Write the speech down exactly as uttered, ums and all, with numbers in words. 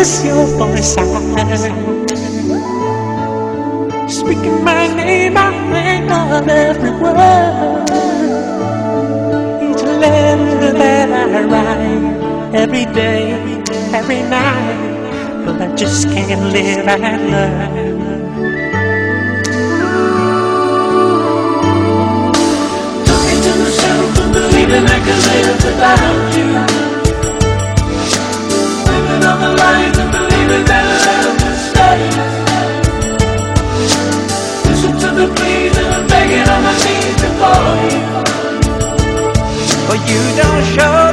miss your voice. I speaking my name, I think of every word. Each letter that I write, every day, every night. But I just can't live and learn. Talking to myself and believing I could live without you. Living on the lines and believing that love will stay. Listen to the pleas and I'm begging on my knees before you. But you don't show